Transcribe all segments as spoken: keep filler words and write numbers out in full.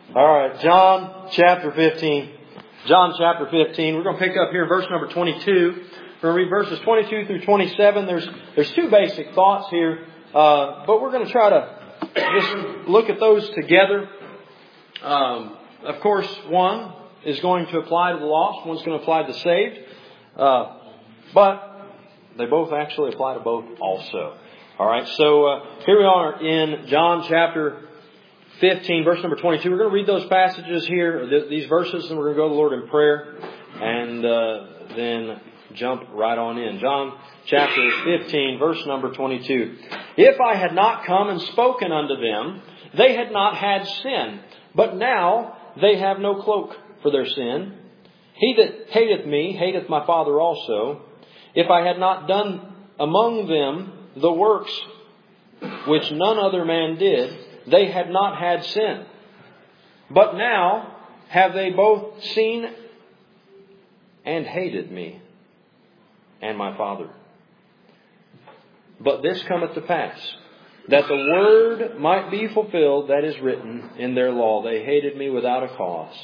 All right, John chapter fifteen. John chapter fifteen. We're going to pick up here in verse number twenty-two. We're going to read verses twenty-two through twenty-seven. There's there's two basic thoughts here, uh, but we're going to try to just look at those together. Um, of course, one is going to apply to the lost. One's going to apply to the saved. Uh, but they both actually apply to both also. All right, so uh, here we are in John chapter fifteen, verse number twenty-two. We're going to read those passages here, th- these verses, and we're going to go to the Lord in prayer and uh, then jump right on in. John chapter fifteen, verse number twenty-two. If I had not come and spoken unto them, they had not had sin. But now they have no cloak for their sin. He that hateth me hateth my Father also. If I had not done among them the works which none other man did, they had not had sin. But now have they both seen and hated me and my Father. But this cometh to pass, that the word might be fulfilled that is written in their law, they hated me without a cause.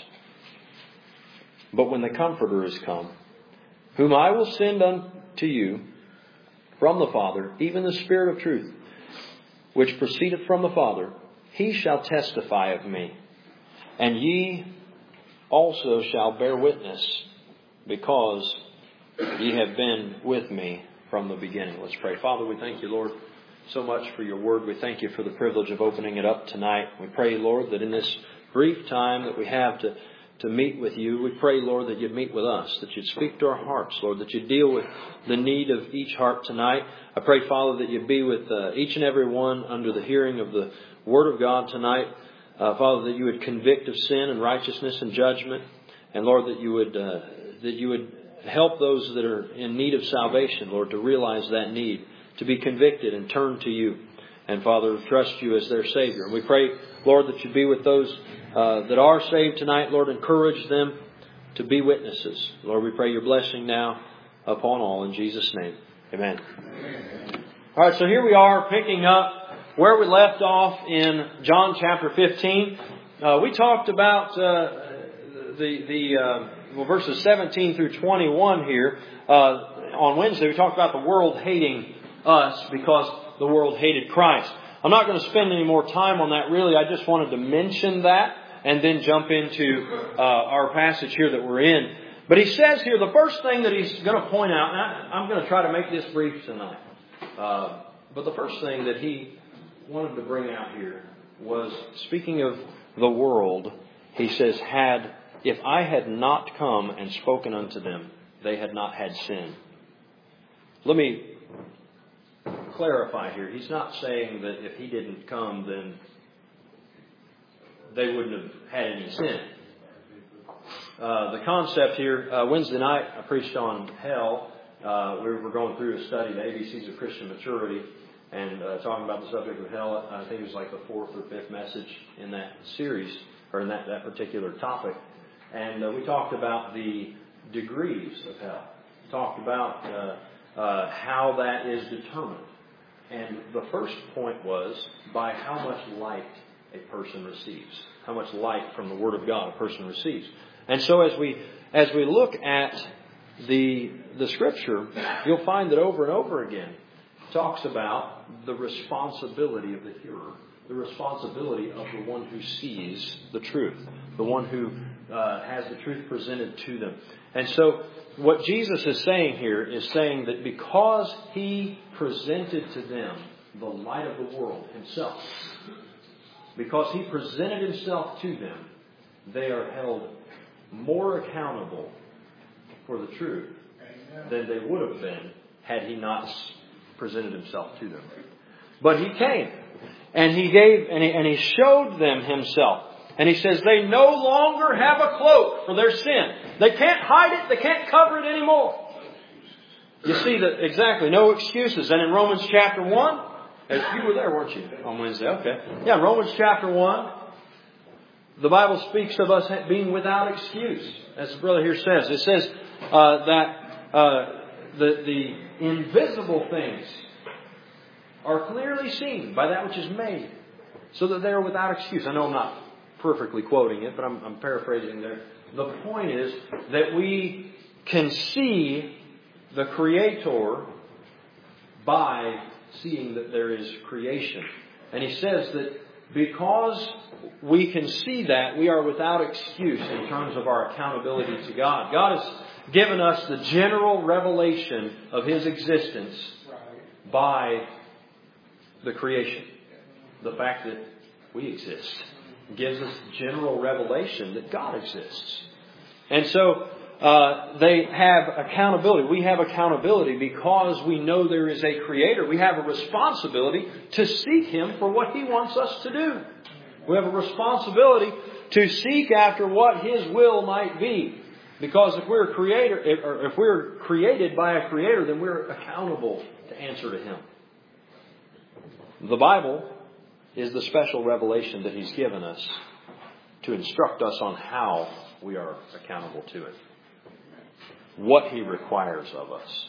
But when the Comforter is come, whom I will send unto you from the Father, even the Spirit of truth, which proceedeth from the Father, He shall testify of me. And ye also shall bear witness, because ye have been with me from the beginning. Let's pray. Father, we thank you, Lord, so much for your word. We thank you for the privilege of opening it up tonight. We pray, Lord, that in this brief time that we have to to meet with you, we pray, Lord, that you'd meet with us, that you'd speak to our hearts, Lord, that you'd deal with the need of each heart tonight. I pray, Father, that you'd be with uh, each and every one under the hearing of the Word of God tonight. Uh, Father, that you would convict of sin and righteousness and judgment. And, Lord, that you would uh, that you would help those that are in need of salvation, Lord, to realize that need, to be convicted and turn to you. And, Father, trust you as their Savior. And we pray, Lord, that you be with those uh, that are saved tonight. Lord, encourage them to be witnesses. Lord, we pray your blessing now upon all in Jesus' name. Amen. Amen. All right, so here we are picking up where we left off in John chapter fifteen. Uh, we talked about uh, the, the uh, well, verses seventeen through twenty-one here. Uh, on Wednesday, we talked about the world hating us because the world hated Christ. I'm not going to spend any more time on that, really. I just wanted to mention that and then jump into uh, our passage here that we're in. But he says here, the first thing that he's going to point out, and I, I'm going to try to make this brief tonight. Uh, but the first thing that he wanted to bring out here was, speaking of the world, he says, had if I had not come and spoken unto them, they had not had sin. Let me clarify here. He's not saying that if he didn't come, then they wouldn't have had any sin. Uh, the concept here, uh, Wednesday night, I preached on hell. Uh, we were going through a study, the A B Cs of Christian Maturity, and uh, talking about the subject of hell. I think it was like the fourth or fifth message in that series, or in that, that particular topic. And uh, we talked about the degrees of hell. We talked about uh, uh, how that is determined. And the first point was by how much light a person receives. How much light from the Word of God a person receives. And so as we as we look at the the Scripture, you'll find that over and over again it talks about the responsibility of the hearer. The responsibility of the one who sees the truth. The one who uh, has the truth presented to them. And so what Jesus is saying here is saying that because He presented to them the light of the world Himself, because He presented Himself to them, they are held more accountable for the truth than they would have been had He not presented Himself to them. But He came and He gave and He, and he showed them Himself. And He says they no longer have a cloak for their sin. They can't hide it. They can't cover it anymore. You see that exactly. No excuses. And in Romans chapter one, you were there, weren't you, on Wednesday? Okay. Yeah, Romans chapter one, the Bible speaks of us being without excuse. As the brother here says. It says uh, that uh, the, the invisible things are clearly seen by that which is made, so that they are without excuse. I know I'm not perfectly quoting it, but I'm, I'm paraphrasing there. The point is that we can see the Creator by seeing that there is creation. And he says that because we can see that, we are without excuse in terms of our accountability to God. God has given us the general revelation of His existence by the creation. The fact that we exist gives us general revelation that God exists. And so uh, they have accountability. We have accountability because we know there is a Creator. We have a responsibility to seek Him for what He wants us to do. We have a responsibility to seek after what His will might be. Because if we're creator, if, or if we're created by a Creator, then we're accountable to answer to Him. The Bible is the special revelation that He's given us to instruct us on how we are accountable to it. What He requires of us.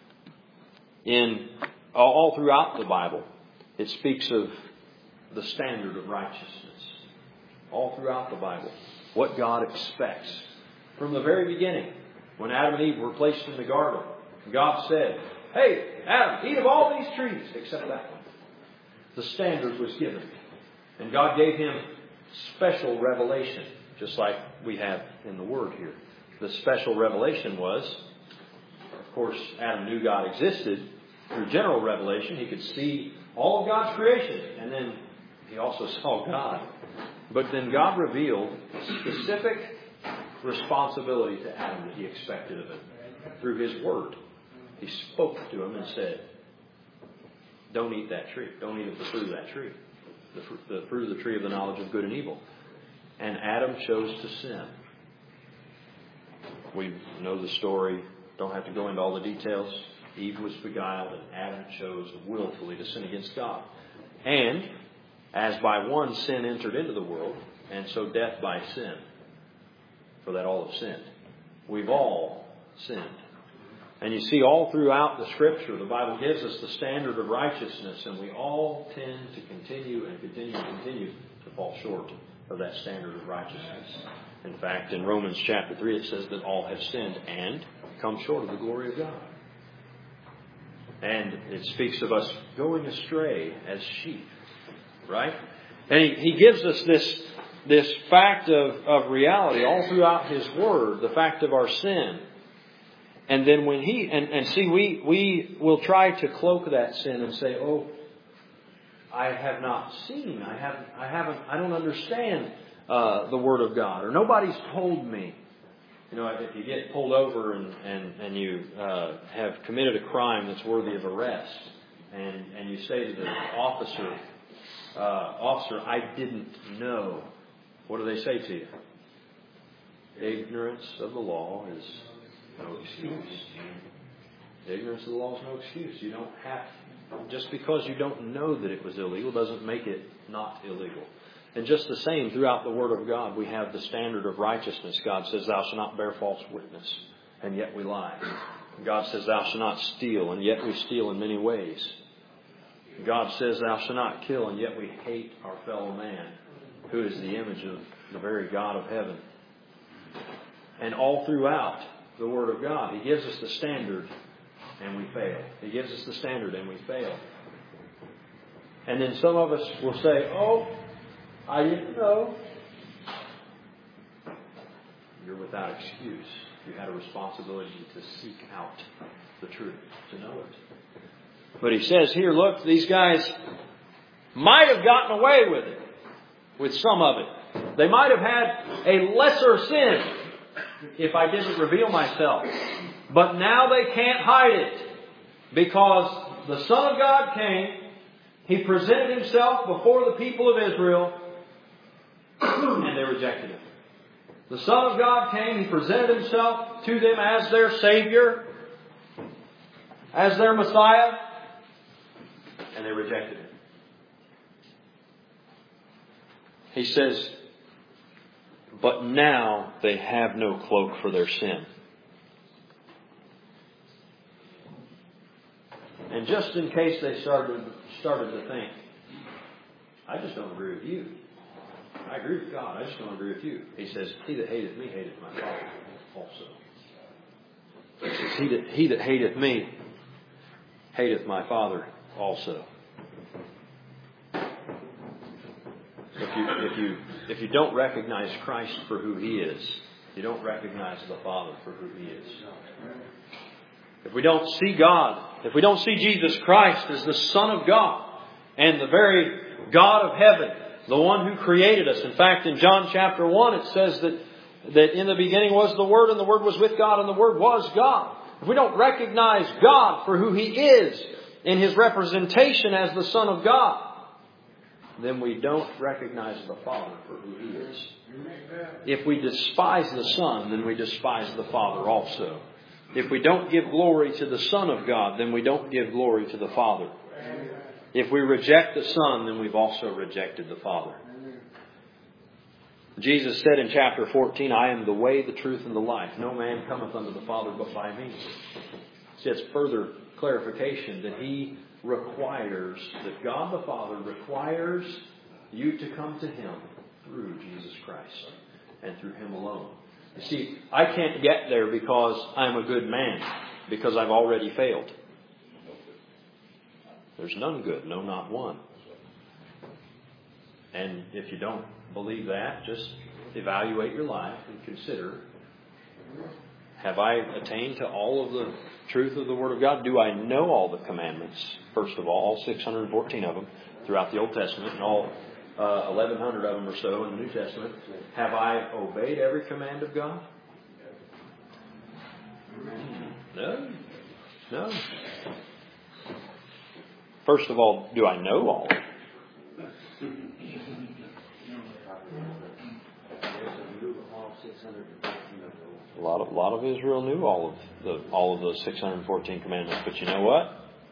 In all throughout the Bible, it speaks of the standard of righteousness. All throughout the Bible. What God expects. From the very beginning, when Adam and Eve were placed in the garden, God said, "Hey, Adam, eat of all these trees except that one." The standard was given. And God gave him special revelation, just like we have in the Word here. The special revelation was, of course, Adam knew God existed. Through general revelation, he could see all of God's creation. And then he also saw God. But then God revealed specific responsibility to Adam that He expected of him through His Word. He spoke to him and said, "Don't eat that tree. Don't eat of the fruit of that tree. The, fr- the fruit of the tree of the knowledge of good and evil." And Adam chose to sin. We know the story. Don't have to go into all the details. Eve was beguiled and Adam chose willfully to sin against God. And as by one sin entered into the world, and so death by sin, for that all have sinned. We've all sinned. And you see all throughout the Scripture, the Bible gives us the standard of righteousness, and we all tend to continue and continue and continue to fall short of that standard of righteousness. In fact, in Romans chapter three, it says that all have sinned and come short of the glory of God. And it speaks of us going astray as sheep, right? And he, he gives us this, this fact of, of reality all throughout His Word, the fact of our sin. And then when he, and, and see, we, we will try to cloak that sin and say, "Oh, I have not seen, I haven't, I haven't, I don't understand uh, the Word of God, or nobody's told me." You know, if you get pulled over and, and, and you uh, have committed a crime that's worthy of arrest, and, and you say to the officer, uh, officer, "I didn't know," what do they say to you? Ignorance of the law is no excuse. Ignorance of the law is no excuse. You don't have, just because you don't know that it was illegal doesn't make it not illegal. And just the same, throughout the Word of God, we have the standard of righteousness. God says, "Thou shalt not bear false witness," and yet we lie. God says, "Thou shalt not steal," and yet we steal in many ways. God says, "Thou shalt not kill," and yet we hate our fellow man, who is the image of the very God of heaven. And all throughout the Word of God, He gives us the standard, and we fail. He gives us the standard, and we fail. And then some of us will say, "Oh, I didn't know." You're without excuse. You had a responsibility to seek out the truth, to know it. But he says here, look, these guys might have gotten away with it, with some of it. They might have had a lesser sin if I didn't reveal myself. But now they can't hide it, because the Son of God came. He presented Himself before the people of Israel, and they rejected Him. The Son of God came. He presented Himself to them as their Savior, as their Messiah, and they rejected Him. He says, "But now they have no cloak for their sin." And just in case they started started to think, "I just don't agree with you. I agree with God. I just don't agree with you. He says, he that hateth me hateth my Father also. He says, he that, he that hateth me hateth my Father also. If you, if you, if you don't recognize Christ for who He is, you don't recognize the Father for who He is. If we don't see God, if we don't see Jesus Christ as the Son of God and the very God of heaven, the one who created us. In fact, in John chapter one, it says that, that in the beginning was the Word, and the Word was with God, and the Word was God. If we don't recognize God for who He is in His representation as the Son of God, then we don't recognize the Father for who He is. If we despise the Son, then we despise the Father also. If we don't give glory to the Son of God, then we don't give glory to the Father. If we reject the Son, then we've also rejected the Father. Jesus said in chapter fourteen, I am the way, the truth, and the life. No man cometh unto the Father but by me. See, it's further clarification that He requires, that God the Father requires you to come to Him through Jesus Christ and through Him alone. You see, I can't get there because I'm a good man, because I've already failed. There's none good, no, not one. And if you don't believe that, just evaluate your life and consider, have I attained to all of the truth of the Word of God? Do I know all the commandments? First of all, all six hundred fourteen of them throughout the Old Testament, and all uh, eleven hundred of them or so in the New Testament. Have I obeyed every command of God? No. No. First of all, do I know all? A lot of, a lot of Israel knew all of the all of those six hundred fourteen commandments, but you know what?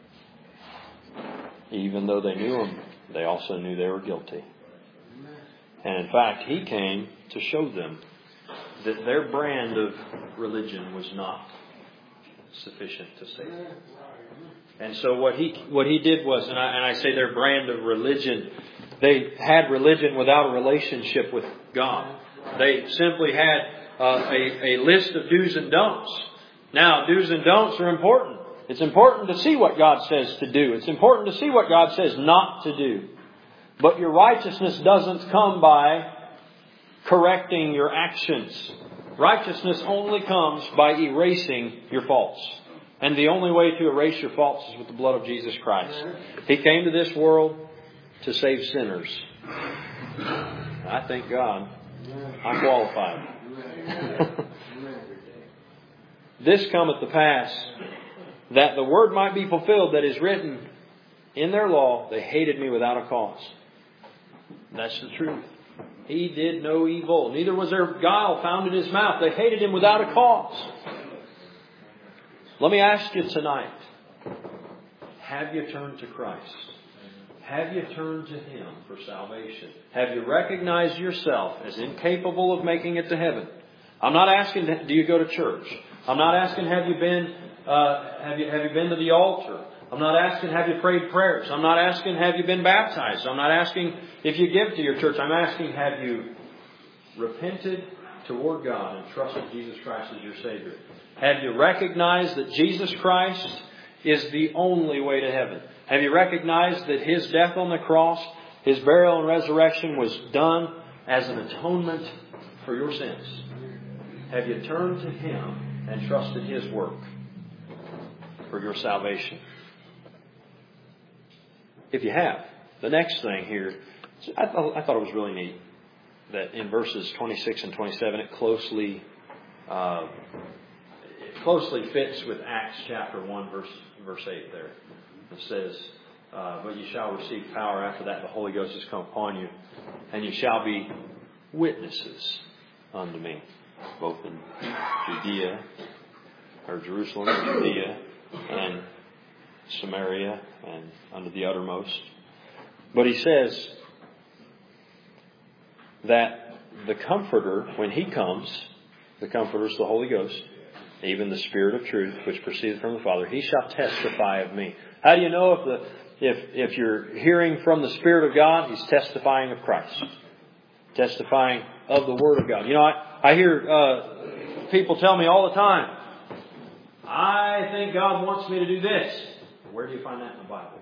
Even though they knew them, they also knew they were guilty. And in fact, He came to show them that their brand of religion was not sufficient to save them. And so what he what he did was, and I, and I say their brand of religion, they had religion without a relationship with God. They simply had uh, a, a list of do's and don'ts. Now, do's and don'ts are important. It's important to see what God says to do. It's important to see what God says not to do. But your righteousness doesn't come by correcting your actions. Righteousness only comes by erasing your faults. And the only way to erase your faults is with the blood of Jesus Christ. He came to this world to save sinners. I thank God I'm qualified. This cometh to pass, that the word might be fulfilled that is written in their law, they hated me without a cause. That's the truth. He did no evil. Neither was there guile found in His mouth. They hated Him without a cause. Let me ask you tonight, have you turned to Christ? Have you turned to Him for salvation? Have you recognized yourself as incapable of making it to heaven? I'm not asking, do you go to church? I'm not asking, have you been, uh, have you, have you been to the altar? I'm not asking, have you prayed prayers? I'm not asking, have you been baptized? I'm not asking if you give to your church. I'm asking, have you repented toward God and trusted Jesus Christ as your Savior? Have you recognized that Jesus Christ is the only way to heaven? Have you recognized that His death on the cross, His burial and resurrection was done as an atonement for your sins? Have you turned to Him and trusted His work for your salvation? If you have, the next thing here, I thought, I thought it was really neat that in verses twenty-six and twenty-seven, it closely uh, it closely fits with Acts chapter one, verse verse eight. There it says, uh, "But you shall receive power after that the Holy Ghost has come upon you, and you shall be witnesses unto me, both in Judea or Jerusalem, Judea, and Samaria, and unto the uttermost." But he says that the Comforter, when He comes, the Comforter is the Holy Ghost, even the Spirit of truth, which proceedeth from the Father, He shall testify of me. How do you know if the if if you're hearing from the Spirit of God? He's testifying of Christ. Testifying of the Word of God. You know, I, I hear uh, people tell me all the time, I think God wants me to do this. Where do you find that in the Bible?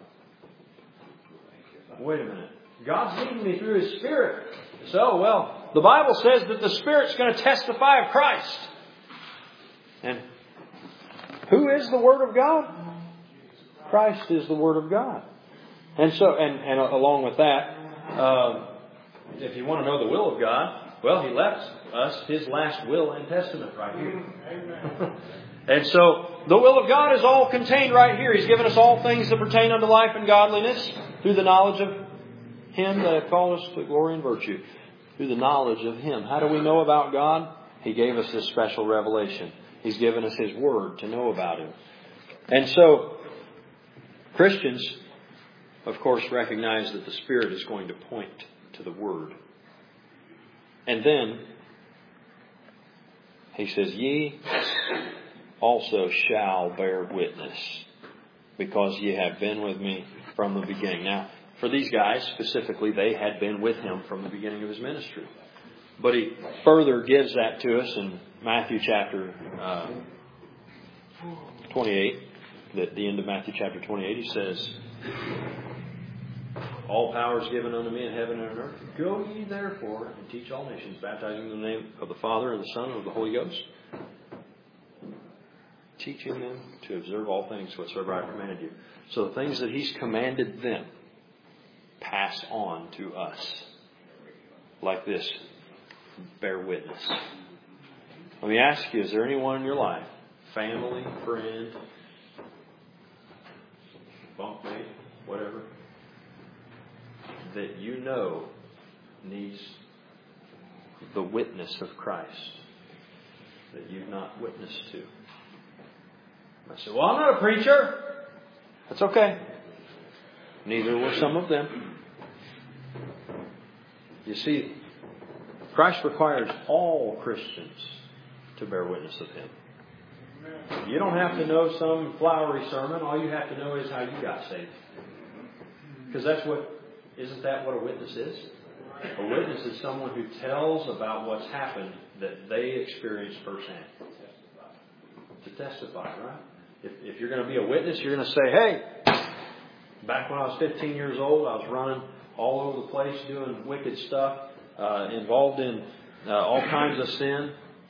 Wait a minute. God's leading me through His Spirit. So, well, the Bible says that the Spirit's going to testify of Christ. And who is the Word of God? Christ is the Word of God. And so, and, and along with that, uh, if you want to know the will of God, well, He left us His last will and testament right here. And so, the will of God is all contained right here. He's given us all things that pertain unto life and godliness through the knowledge of Him that hath called us to glory and virtue. Through the knowledge of Him. How do we know about God? He gave us this special revelation. He's given us His Word to know about Him. And so, Christians, of course, recognize that the Spirit is going to point to the Word. And then, He says, ye also shall bear witness, because ye have been with me from the beginning. Now, for these guys specifically, they had been with Him from the beginning of His ministry. But He further gives that to us in Matthew chapter uh, twenty-eight. At the end of Matthew chapter twenty-eight, He says, all power is given unto me in heaven and on earth. Go ye therefore and teach all nations, baptizing in the name of the Father and the Son and of the Holy Ghost, teaching them to observe all things whatsoever I commanded you. So the things that He's commanded them pass on to us. Like this. Bear witness. Let me ask you, is there anyone in your life, family, friend, bunkmate, whatever, that you know needs the witness of Christ that you've not witnessed to? I said, well, I'm not a preacher. That's okay. Neither were some of them. You see, Christ requires all Christians to bear witness of Him. You don't have to know some flowery sermon. All you have to know is how you got saved. Because that's what, isn't that what a witness is? A witness is someone who tells about what's happened that they experienced firsthand. To testify, right? If, if you're going to be a witness, you're going to say, hey, back when I was fifteen years old, I was running all over the place doing wicked stuff, uh, involved in uh, all kinds of sin.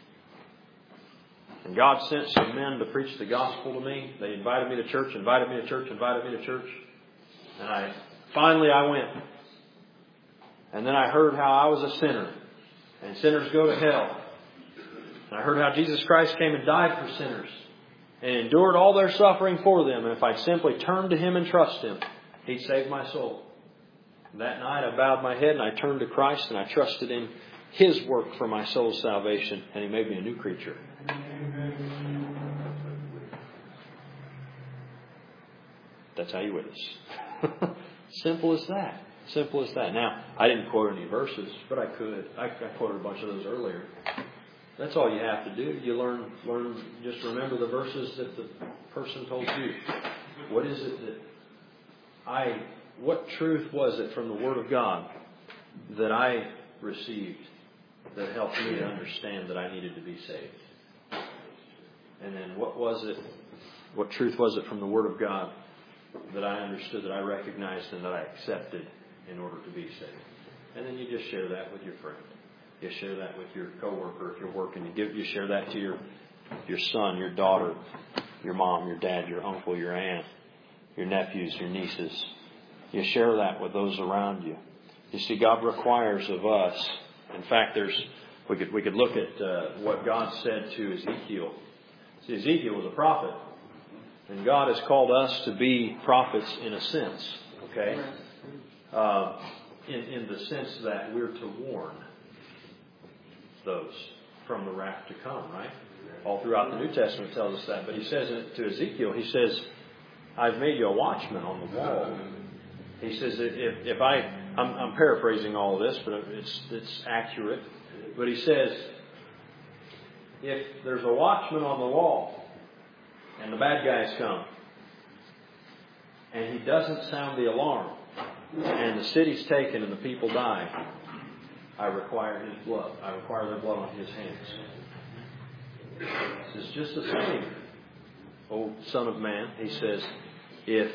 And God sent some men to preach the gospel to me. They invited me to church, invited me to church, invited me to church. And I finally I went. And then I heard how I was a sinner. And sinners go to hell. And I heard how Jesus Christ came and died for sinners. And endured all their suffering for them. And if I'd simply turn to Him and trust Him, He'd save my soul. That night I bowed my head and I turned to Christ and I trusted in His work for my soul's salvation. And He made me a new creature. That's how you witness. Simple as that. Simple as that. Now, I didn't quote any verses, but I could. I, I quoted a bunch of those earlier. That's all you have to do. You learn, learn. Just remember the verses that the person told you. What is it that I, what truth was it from the Word of God that I received that helped me to understand that I needed to be saved? And then what was it, what truth was it from the Word of God that I understood, that I recognized, and that I accepted in order to be saved? And then you just share that with your friend. You share that with your coworker if you're working. You give, you share that to your your son, your daughter, your mom, your dad, your uncle, your aunt, your nephews, your nieces. You share that with those around you. You see, God requires of us. In fact, there's we could we could look at uh, what God said to Ezekiel. See, Ezekiel was a prophet, and God has called us to be prophets in a sense. Okay, uh, in in the sense that we're to warn those from the wrath to come, right? All throughout the New Testament tells us that. But He says to Ezekiel, He says, I've made you a watchman on the wall. He says, if, if I, I'm, I'm paraphrasing all of this, but it's, it's accurate. But He says, if there's a watchman on the wall and the bad guys come and he doesn't sound the alarm and the city's taken and the people die, I require his blood. I require their blood on his hands. This is just the same. O Son of Man, he says, if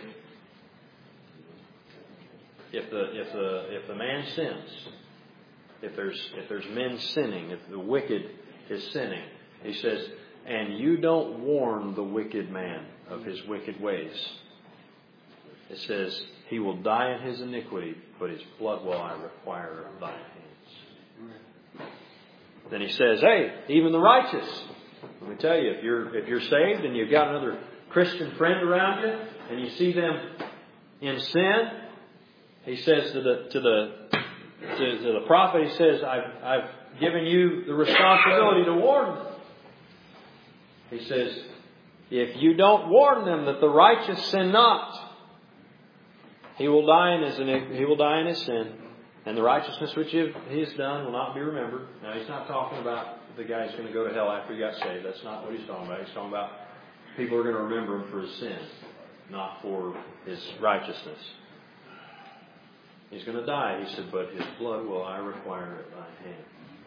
if the if the if the man sins, if there's if there's men sinning, if the wicked is sinning, he says, and you don't warn the wicked man of his wicked ways. It says, he will die in his iniquity, but his blood will I require of thy hands. Then he says, hey, even the righteous. Let me tell you, if you're if you're saved and you've got another Christian friend around you, and you see them in sin, he says to the to the to, to the prophet, he says, I've I've given you the responsibility to warn them. He says, if you don't warn them that the righteous sin not, he will die in his he will die in his sin, and the righteousness which he has done will not be remembered. Now, he's not talking about the guy who's going to go to hell after he got saved. That's not what he's talking about. He's talking about people are going to remember him for his sin, not for his righteousness. He's going to die, he said, but his blood will I require at thy hand.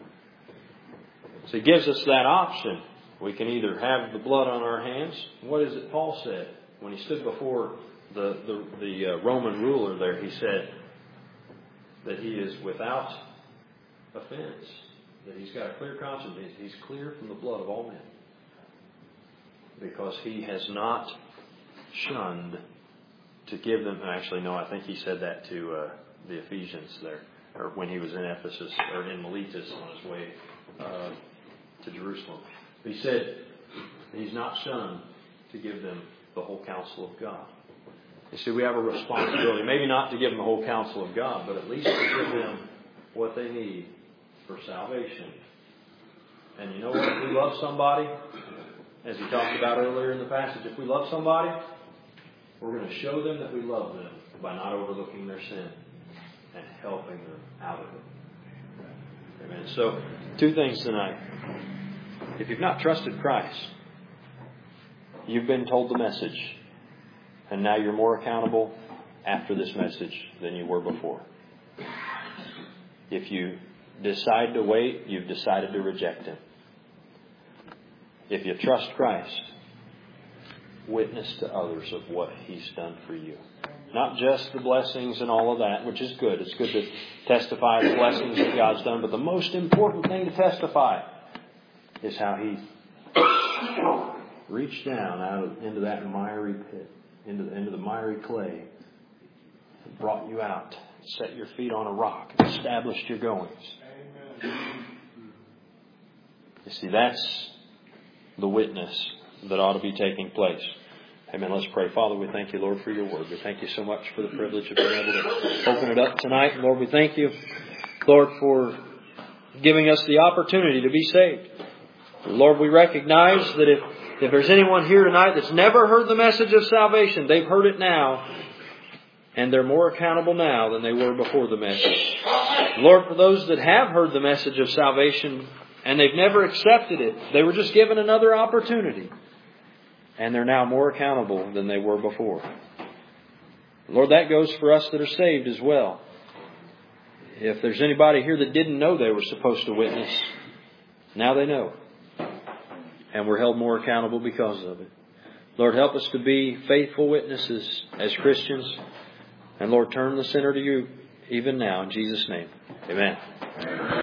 So he gives us that option. We can either have the blood on our hands. What is it Paul said when he stood before the the, the uh, Roman ruler there? He said that he is without offense, that he's got a clear conscience. He's clear from the blood of all men, because he has not shunned to give them. Actually, no, I think he said that to uh, the Ephesians there, or when he was in Ephesus or in Miletus on his way uh, to Jerusalem. He said he's not shunned to give them the whole counsel of God. You see, we have a responsibility, maybe not to give them the whole counsel of God, but at least to give them what they need for salvation. And you know what? If we love somebody, as he talked about earlier in the passage, if we love somebody, we're going to show them that we love them by not overlooking their sin and helping them out of it. Amen. So, two things tonight. If you've not trusted Christ, you've been told the message, and now you're more accountable after this message than you were before. If you decide to wait, you've decided to reject Him. If you trust Christ, witness to others of what He's done for you. Not just the blessings and all of that, which is good. It's good to testify the blessings that God's done. But the most important thing to testify is how He reached down out of, into that miry pit, into the, into the miry clay, and brought you out, set your feet on a rock, and established your goings. Amen. You see, that's the witness that ought to be taking place. Amen. Let's pray. Father, we thank you, Lord, for your word. We thank you so much for the privilege of being able to open it up tonight. Lord, we thank you, Lord, for giving us the opportunity to be saved. Lord, we recognize that if, if there's anyone here tonight that's never heard the message of salvation, they've heard it now, and they're more accountable now than they were before the message. Lord, for those that have heard the message of salvation and they've never accepted it, they were just given another opportunity. And they're now more accountable than they were before. Lord, that goes for us that are saved as well. If there's anybody here that didn't know they were supposed to witness, now they know. And we're held more accountable because of it. Lord, help us to be faithful witnesses as Christians. And Lord, turn the sinner to you even now in Jesus' name. Amen.